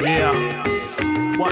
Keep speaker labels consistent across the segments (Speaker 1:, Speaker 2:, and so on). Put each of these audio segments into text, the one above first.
Speaker 1: Yeah. What?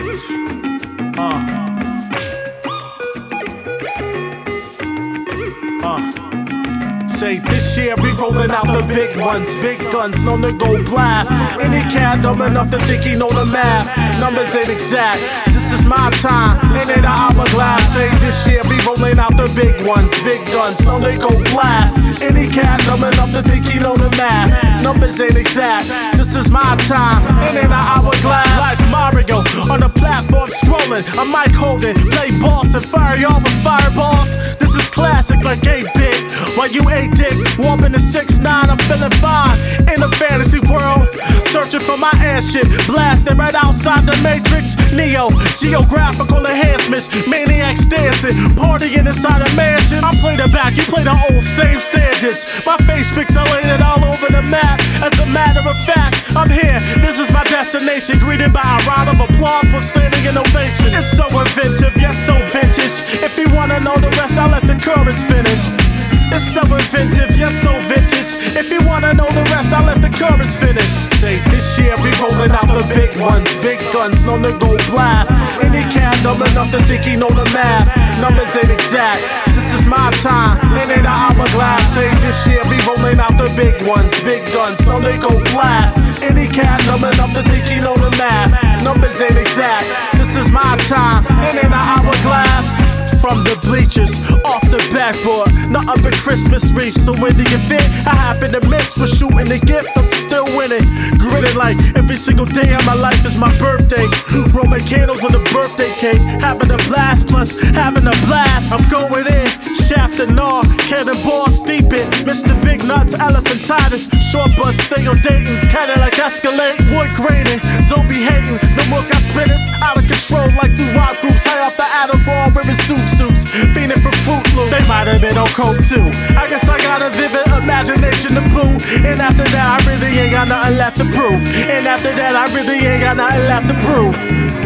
Speaker 1: Say this year we rollin' out the big ones, big guns, known to go blast. Any cat dumb enough to think he know the math. Numbers ain't exact. This is my time, ain't it an hourglass? Say this year we rollin' out the big ones, big guns, known to go blast. Any cat dumb enough to think he know the math. Numbers ain't exact. This is my time, ain't it an hourglass? Like Mario on the platform scrolling, I might hold it, play boss and fire y'all with fireballs. This is classic like 8-bit. While you 8-dick, warping the 6'9", I'm feeling fine in a fantasy world. Searching for my ass shit, blasting right outside the Matrix. Neo, geographical enhancements, maniacs dancing, partying inside a mansion. I play the back, you play the old same standards. My face pixelated all over the map. As a matter of fact, I'm here, this is my destination. Greeted by a round of applause for standing in ovation. It's so inventive, yes so vintage. If you wanna know the rest, I'll let the chorus finish. It's so inventive, yes so vintage. If you wanna know the rest, I'll let the chorus finish. Say this year we rollin' out the big ones, big guns, known to go blast. Any cat dumb enough to think he know the math. Numbers ain't exact. This is my time, ain't it an hourglass? Say this year we rollin' out the big ones, big guns, known to go blast. Any cat dumb enough to think he know the math. Numbers ain't exact. This is my time, ain't it an hourglass? From the bleachers, off the backboard, not up at Christmas Reef. So when do you fit? I happen to miss for shooting the gift. I'm still winning, grinning like every single day of my life is my birthday. Roman candles on the birthday cake, having a blast plus having a blast. I'm going in, shaft and gnaw, cannonball steep it. Mr. Big Nuts, elephantitis, short bus, stay on Dayton's, kinda like Escalade, wood graining. Don't be hating, the work I spit is out of control like two wild groups high off the Adderall wearing suits, fiending for Fruit Loops. They might have been on coke too. I guess I got a vivid imagination to boo. And after that I really ain't got nothing left to prove. And after that I really ain't got nothing left to prove.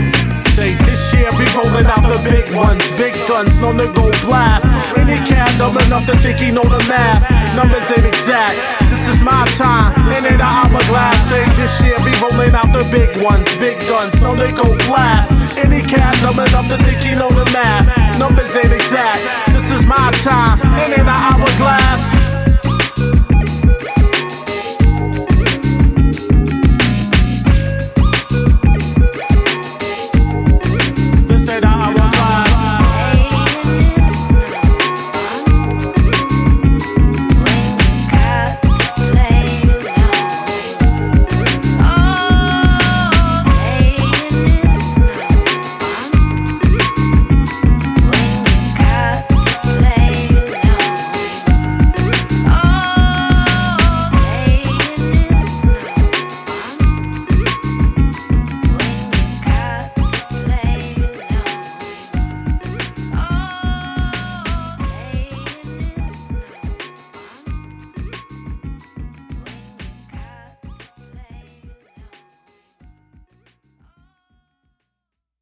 Speaker 1: Say this year we rollin' out the big ones, big guns, known to go blast. Any cat dumb enough to think he know the math. Numbers ain't exact. This is my time, ain't it an hourglass? Say this year we rollin' out the big ones, big guns, known to go blast. Any cat dumb enough to think he know the math. Numbers ain't exact. This is my time, ain't it an hourglass?